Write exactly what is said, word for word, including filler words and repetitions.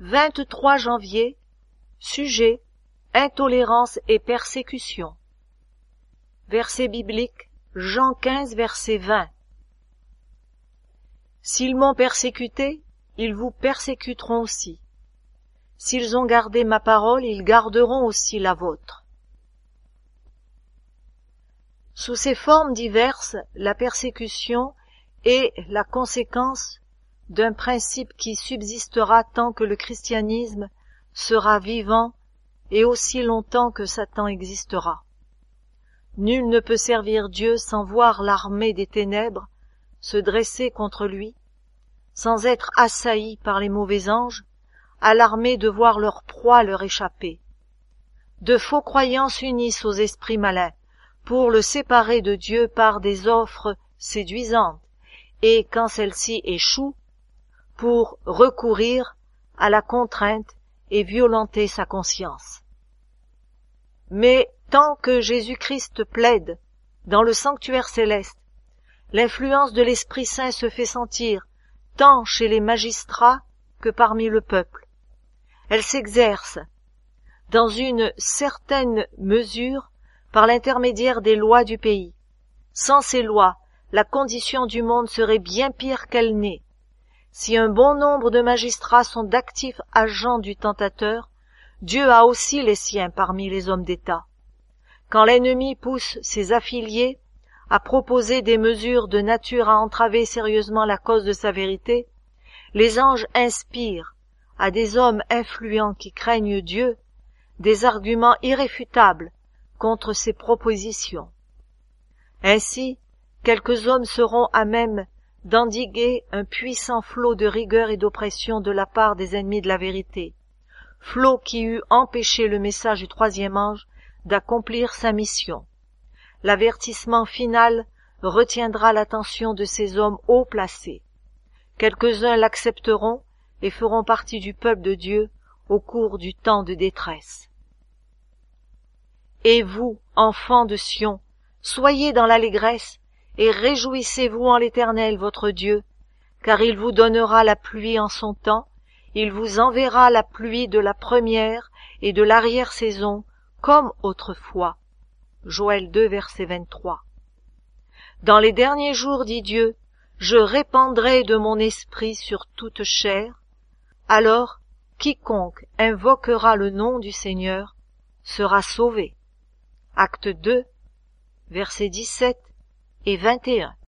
vingt-trois janvier, sujet, intolérance et persécution. Verset biblique, Jean quinze, verset vingt. S'ils m'ont persécuté, ils vous persécuteront aussi. S'ils ont gardé ma parole, ils garderont aussi la vôtre. Sous ces formes diverses, la persécution est la conséquence d'un principe qui subsistera tant que le christianisme sera vivant et aussi longtemps que Satan existera. Nul ne peut servir Dieu sans voir l'armée des ténèbres se dresser contre lui, sans être assailli par les mauvais anges, alarmés de voir leur proie leur échapper. De faux croyants s'unissent aux esprits malins pour le séparer de Dieu par des offres séduisantes, et quand celles-ci échouent, pour recourir à la contrainte et violenter sa conscience. Mais tant que Jésus-Christ plaide dans le sanctuaire céleste, l'influence de l'Esprit Saint se fait sentir tant chez les magistrats que parmi le peuple. Elle s'exerce dans une certaine mesure par l'intermédiaire des lois du pays. Sans ces lois, la condition du monde serait bien pire qu'elle n'est. Si un bon nombre de magistrats sont d'actifs agents du tentateur, Dieu a aussi les siens parmi les hommes d'État. Quand l'ennemi pousse ses affiliés à proposer des mesures de nature à entraver sérieusement la cause de sa vérité, les anges inspirent à des hommes influents qui craignent Dieu des arguments irréfutables contre ces propositions. Ainsi, quelques hommes seront à même d'endiguer un puissant flot de rigueur et d'oppression de la part des ennemis de la vérité, flot qui eût empêché le message du troisième ange d'accomplir sa mission. L'avertissement final retiendra l'attention de ces hommes haut placés. Quelques-uns l'accepteront et feront partie du peuple de Dieu au cours du temps de détresse. Et vous, enfants de Sion, soyez dans l'allégresse et réjouissez-vous en l'Éternel votre Dieu, car il vous donnera la pluie en son temps, il vous enverra la pluie de la première et de l'arrière-saison, comme autrefois. Joël deux, verset vingt-trois. Dans les derniers jours, dit Dieu, je répandrai de mon esprit sur toute chair. Alors, quiconque invoquera le nom du Seigneur sera sauvé. Acte deux, versets dix-sept et vingt et un.